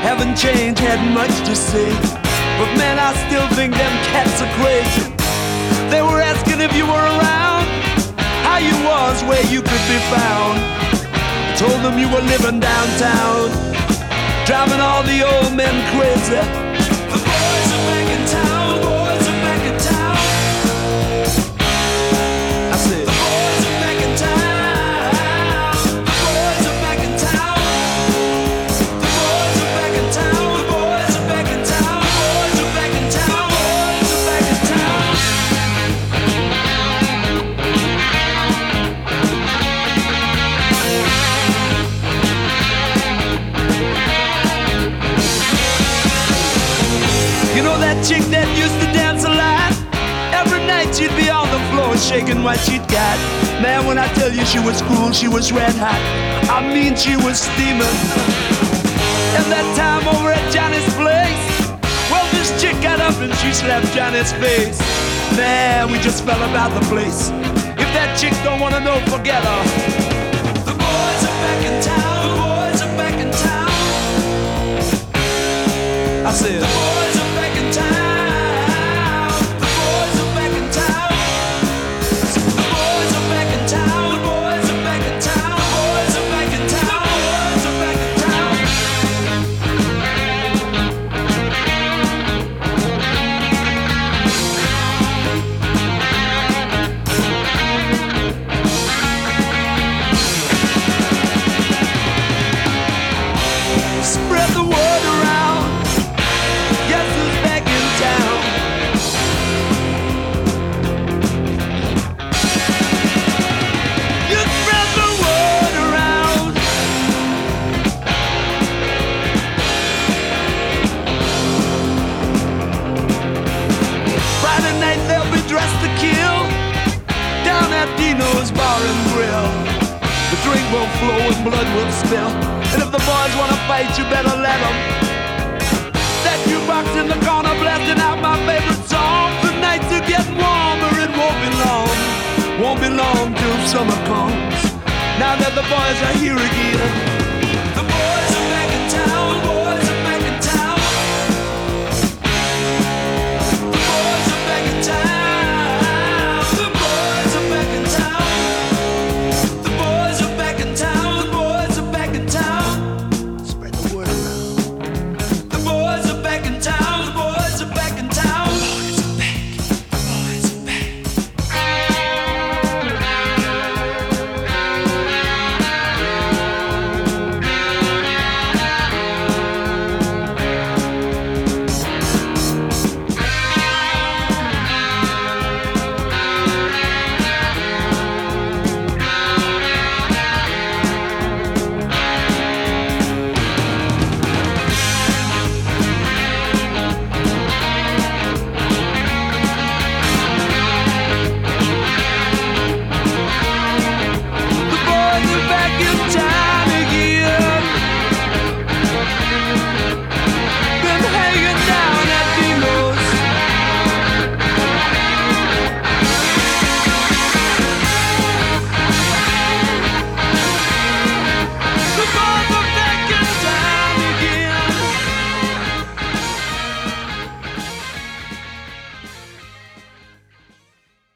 Haven't changed, had much to say. But man, I still think them cats are crazy. They were asking if you were around, how you was, where you could be found. I told them you were living downtown, driving all the old men crazy. The boys are back in town, the boys are back in town. I said, the boys are back in town, the boys are back in town. The boys are back in town, the boys are back in town, the boys are back in town, the boys are back in town. You know that chick that used to dance a lot? Every night she'd be on the floor shaking what she'd got. Man, when I tell you she was cool, she was red hot. I mean, she was steaming. And that time over at Johnny's place, well, this chick got up and she slapped Johnny's face. Man, we just fell about the place. If that chick don't wanna know, forget her. The boys are back in town, the boys are back in town. I said, the boys are back in town, the boys are back in town. The boys are back in town, the boys are back in town, the boys are back in town, the boys are back in town. Spread the word around. Guess who's back in town? You spread the word around. Friday night they'll be dressed to kill down at Dino's Bar and Grill. The drink will flow and blood will spill. And if the boys wanna fight, you better let them. That jukebox in the corner blasting out my favorite song. The nights are getting warmer, it won't be long. Won't be long till summer comes. Now that the boys are here again.